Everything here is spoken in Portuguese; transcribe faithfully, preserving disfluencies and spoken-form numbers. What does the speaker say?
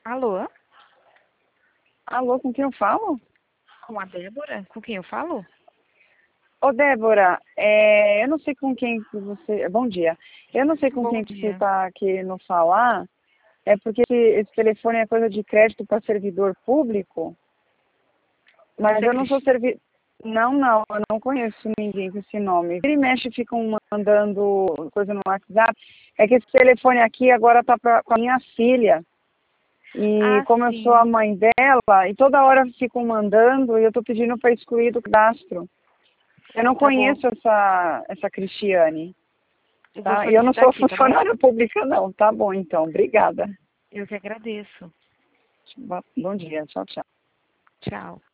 Alô? Alô, com quem eu falo? Com a Débora? Com quem eu falo? Ô, Débora, é, eu não sei com quem que você... Bom dia. Eu não sei com Bom quem que você dia. está querendo falar, é porque esse, esse telefone é coisa de crédito para servidor público, mas Você é eu não sou Cristina? servidor... Não, não, eu não conheço ninguém com esse nome. Ele mexe, ficam mandando coisa no WhatsApp. É que esse telefone aqui agora está com a minha filha. E Ah, como eu sou a sim. mãe dela, e toda hora ficam mandando, e eu estou pedindo para excluir do cadastro. Eu não Tá bom. conheço essa, essa Cristiane, Eu vou tá? E eu não solicitar sou aqui, tá bom? funcionária pública, não. Tá bom, então. Obrigada. Eu que agradeço. Bom dia. Tchau, tchau. Tchau.